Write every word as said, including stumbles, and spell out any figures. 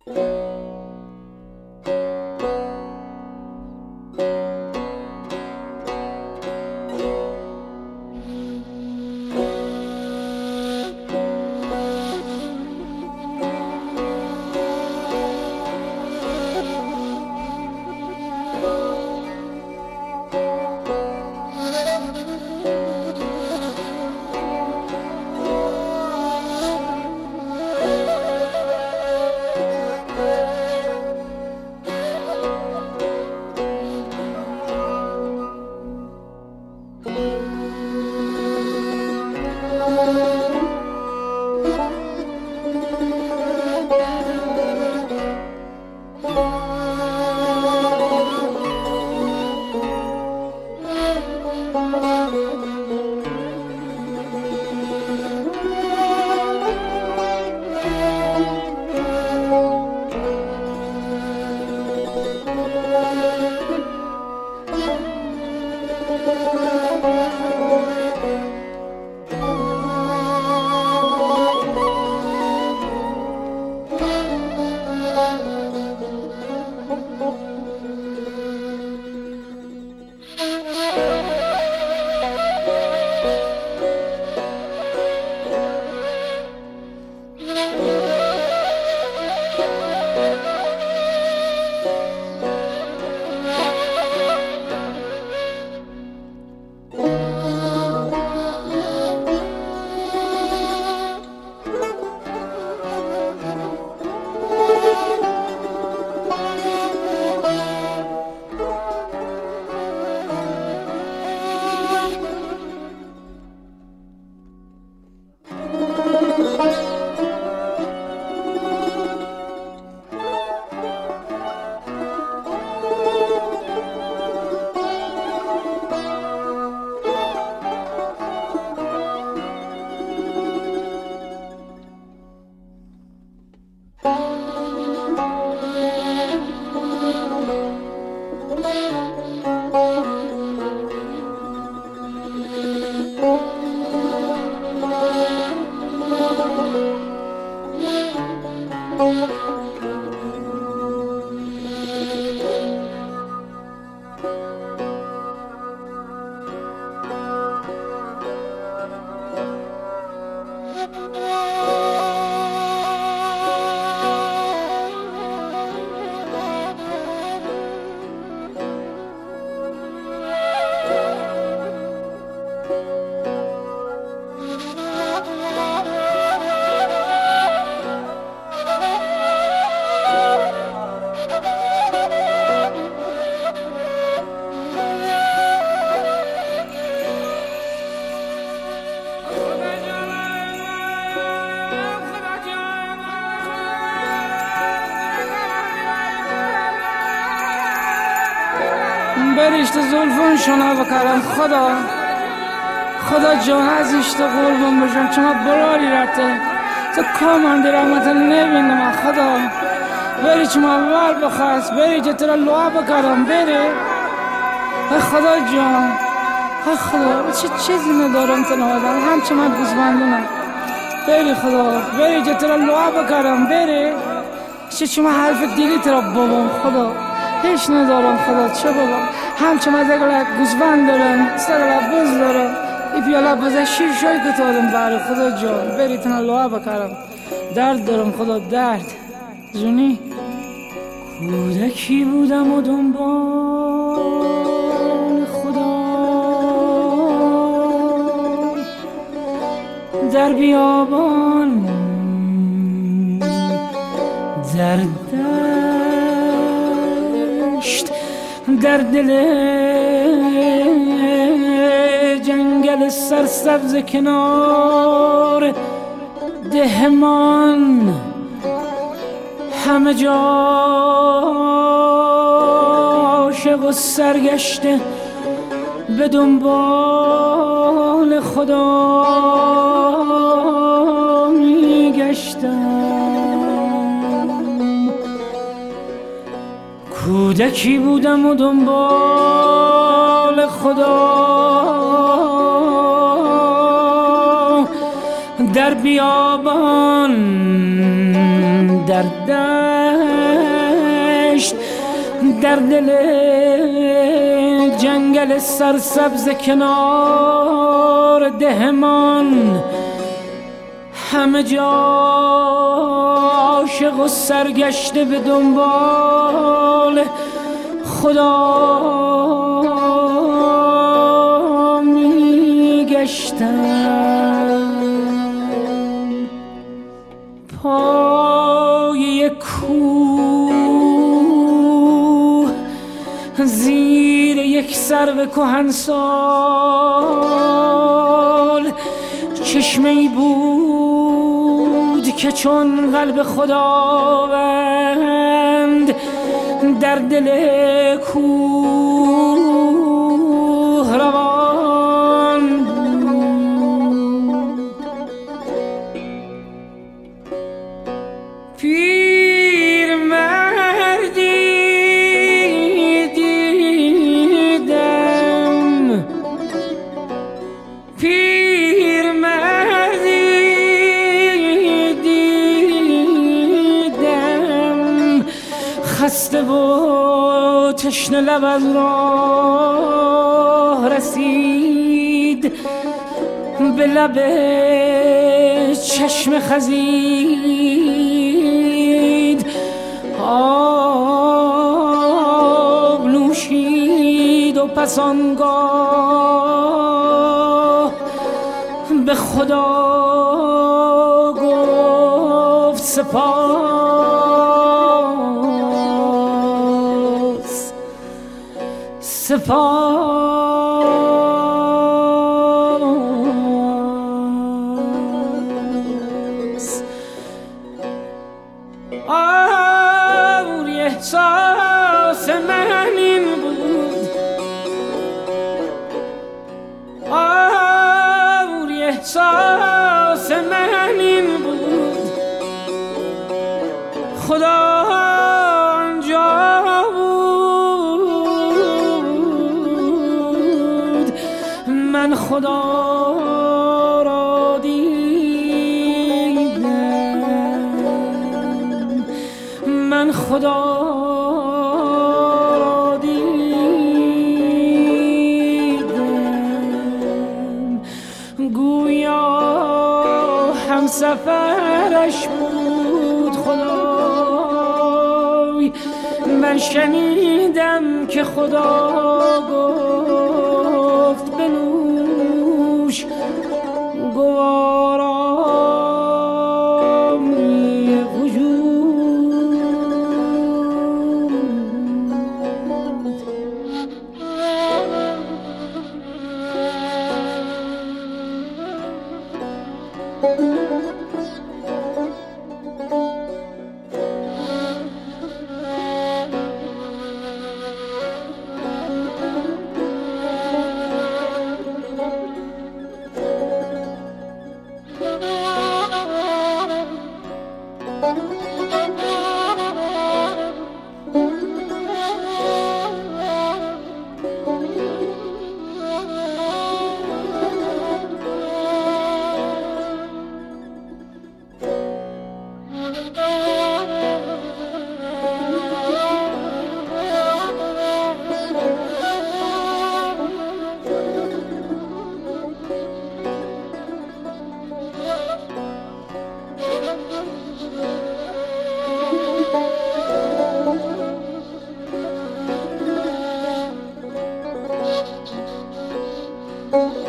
بریشت زلفون شنا بکرم خدا خدا جان ازیشت قربون بشم چما براری رته تو کامنده رحمت نبینم خدا بری چما ور بخواست بری که ترا لوا بکرم بری خدا جان خدا چه چیزی ندارم تنهادم همچه من گوزمندونم بری خدا بری که ترا لوا بکرم بری چه چما حرف دیگه ترا بابام خدا هیچ ندارم خدا چه بابا همچه من دقیقه گوزبند دارم سرلا بز دارم ای پیالا بزه شیر شای کتادم بره خدا جان بری تنها لوا بکرم درد دارم خدا درد جونی کودکی بودم و دنبال خدا در بیابان در دشت در دل جنگل سرسبز کنار دهمان همه جا عاشق و سرگشته به دنبال خدا میگشتم کودکی بودم و دنبال خدا در بیابان در در در دل جنگل سرسبز کنار دهمان همه جا عاشق و سرگشته به دنبال خدا می گشتم. پای کوه زیر یک سرو کهنسال چشمه‌ای بود که چون قلب خداوند در دل کوه روان بود. پیرمردی دیدم، پیرمردی دیدم خسته و تشنه لب از راه رسید، به لب چشم خزید، آب نوشید و پس آنگاه به خدا گفت سپاس سپاس. آوری احساس من این بود، آوری احساس من این بود، خدا آنجا بود، من خدا را دیدم، من خدا را دیدم. گویا همسفرش بود خدای، من شنیدم که خدا گفت بنوش گوارامی وجود. Thank you.